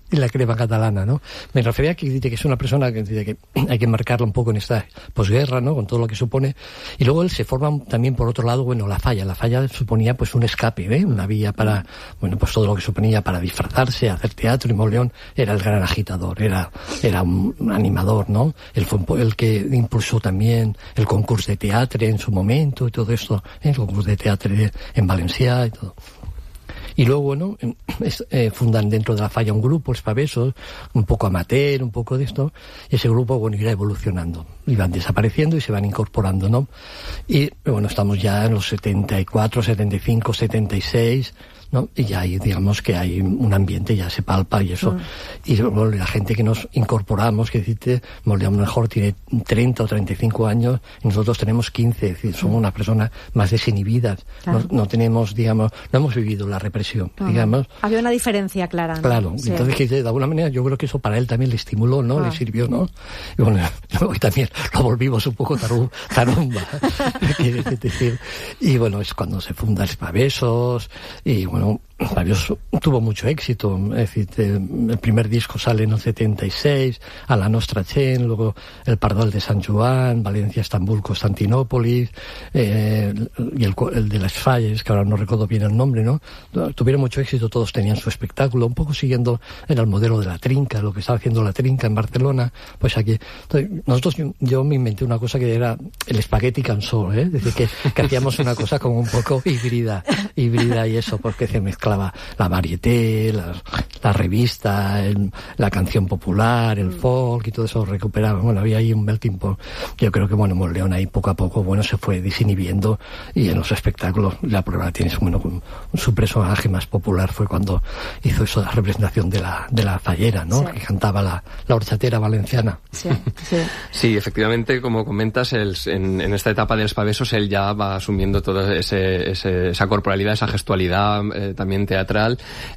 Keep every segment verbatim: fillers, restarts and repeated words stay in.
y la crema catalana, ¿no? Me refería a que dice que es una persona que dice que hay que marcarla un poco en esta posguerra, ¿no? Con todo lo que supone. Y luego él se forma también, por otro lado, bueno, la falla. La falla suponía pues un escape, ¿eh? Una vía para, bueno, pues todo lo que suponía para disfrazarse, hacer teatro, y Monleón era el gran agitador, era, era un animador, ¿no? Él fue el que impulsó también el concurso de teatro en su momento y todo esto, ¿eh? El concurso de teatro en Valencia y todo. Y luego, bueno, es, eh, fundan dentro de la falla un grupo, los Pavesos, un poco amateur, un poco de esto, y ese grupo, bueno, irá evolucionando. Iban desapareciendo y se van incorporando, ¿no? Y, bueno, estamos ya en los setenta y cuatro, setenta y cinco, setenta y seis, ¿no? Y ya hay, digamos que hay un ambiente, ya se palpa y eso. Mm. Y bueno, la gente que nos incorporamos, que decirte, Monleón mejor tiene treinta o treinta y cinco años, y nosotros tenemos quince, es decir, somos una persona más desinhibidas. Claro. No, no tenemos, digamos, no hemos vivido la represión, uh-huh. digamos. Había una diferencia clara, ¿no? Claro, sí. Entonces, que de alguna manera, yo creo que eso para él también le estimuló, ¿no? Uh-huh. Le sirvió, ¿no? Y bueno, y también lo volvimos un poco tarum, tarumba. Y bueno, es cuando se funda Espavesos, y bueno, Espavesos tuvo mucho éxito, es decir, el primer disco sale en el setenta y seis, a la Nostra Gent, luego el Pardal de Sant Joan, Valencia, Estambul, Constantinópolis, eh, y el, el de las Falles, que ahora no recuerdo bien el nombre, ¿no? Tuvieron mucho éxito, todos tenían su espectáculo, un poco siguiendo, era el modelo de la Trinca, lo que estaba haciendo la Trinca en Barcelona, pues aquí. Entonces, nosotros, yo, yo me inventé una cosa que era el espagueti cançó, ¿eh? Es decir, que, que hacíamos una cosa como un poco híbrida, híbrida y eso, porque se mezclaba la varieté, la, la revista, el, la canción popular, el folk y todo eso recuperaba. Bueno, había ahí un melting pot. Yo creo que, bueno, Monleón ahí poco a poco, bueno, se fue desinhibiendo, y en los espectáculos, la prueba tienes, bueno, su personaje más popular fue cuando hizo eso, la representación de la, de la fallera, ¿no? Sí. Que cantaba la, la horchatera valenciana. Sí, sí. Sí, efectivamente, como comentas, el, en, en esta etapa de los Pavesos él ya va asumiendo toda ese, ese, esa corporalidad, esa gestualidad, eh, también teatral,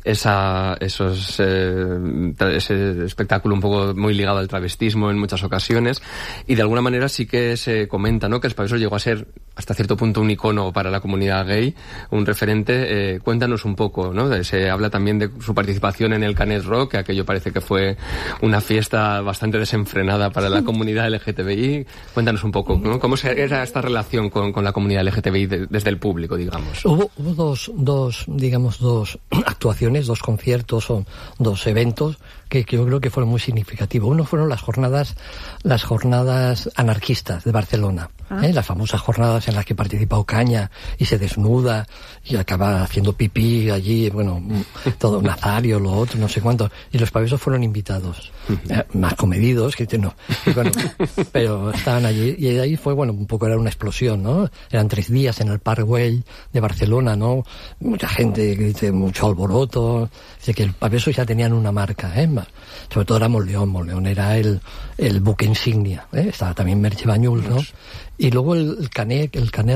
esa, esos, eh, ese espectáculo un poco muy ligado al travestismo en muchas ocasiones, y de alguna manera sí que se comenta, ¿no?, que el Pavesos llegó a ser hasta cierto punto un icono para la comunidad gay, un referente. Eh, cuéntanos un poco, ¿no? Se habla también de su participación en el Canet Rock, que aquello parece que fue una fiesta bastante desenfrenada para la comunidad L G T B I. Cuéntanos un poco, ¿no?, cómo era esta relación con, con la comunidad L G T B I de, desde el público, digamos. Hubo, hubo dos, dos, digamos, dos actuaciones, dos conciertos o dos eventos que, que yo creo que fueron muy significativos. Uno fueron las jornadas, las jornadas anarquistas de Barcelona, ah. ¿eh? Las famosas jornadas en las que participa Ocaña y se desnuda y acaba haciendo pipí allí, bueno, todo Nazario, lo otro, no sé cuánto. Y los Pavesos fueron invitados, eh, más comedidos, que no, y bueno, pero estaban allí, y ahí fue, bueno, un poco era una explosión, ¿no? Eran tres días en el Parc Güell de Barcelona, ¿no? Mucha gente, dice, mucho alboroto, dice que el Pavesos ya tenían una marca, ¿eh? Sobre todo era Monleón, Monleón era el, el buque insignia, ¿eh? Estaba también Merche Banyuls, ¿no? Y luego el, el Canet, el Canet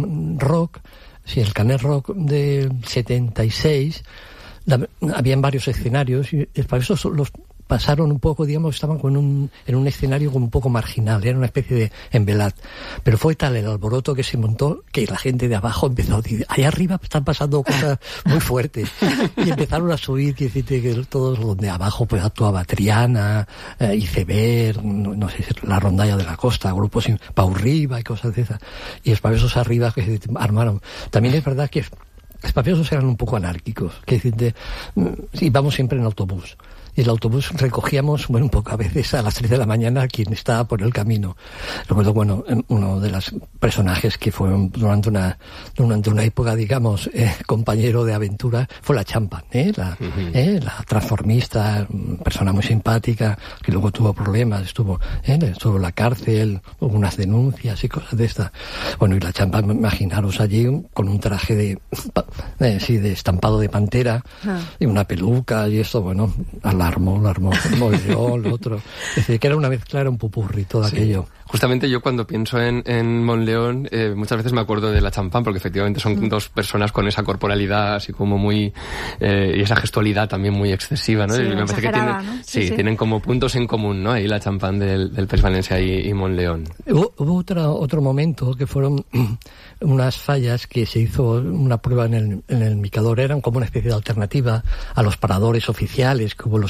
Rock, sí, el Canet Rock de setenta y seis, la, habían varios escenarios, y el Pavesos los pasaron un poco, digamos, estaban con un, en un escenario como un poco marginal, era una especie de envelat. Pero fue tal el alboroto que se montó que la gente de abajo empezó a decir, allá arriba están pasando cosas muy fuertes. Y empezaron a subir, que decirte que todos donde abajo pues actuaba Triana, eh, Iceberg, no, no sé, la Rondalla de la Costa, grupos sin, Pau Riba y cosas de esas. Y los Pavesos arriba que se armaron. También es verdad que los Pavesos eran un poco anárquicos, que decirte, íbamos siempre en autobús. Y el autobús recogíamos, bueno, un poco a veces a las tres de la mañana a quien estaba por el camino. Recuerdo, bueno, uno de los personajes que fue durante una, durante una época, digamos, eh, compañero de aventura, fue la Champa, ¿eh? La, uh-huh. eh, la transformista, persona muy simpática, que luego tuvo problemas, estuvo, eh, estuvo en la cárcel, hubo unas denuncias y cosas de estas. Bueno, y la Champa, imaginaros allí con un traje de, eh, sí, de estampado de pantera, uh-huh. y una peluca y esto, bueno, al armó, lo armó, Monleón, lo otro. Es decir, que era una mezcla, era un popurrí, todo sí. aquello. Justamente yo cuando pienso en, en Monleón, eh, muchas veces me acuerdo de la Champán, porque efectivamente son mm. dos personas con esa corporalidad así como muy, eh, y esa gestualidad también muy excesiva, ¿no? Sí, y me parece que tienen, ¿no? sí, sí, sí. tienen como puntos en común, ¿no? Ahí la Champán del, del País Valencia y, y Monleón. Hubo, hubo otra, otro momento que fueron unas fallas que se hizo una prueba en el, en el Micador, eran como una especie de alternativa a los paradores oficiales que hubo los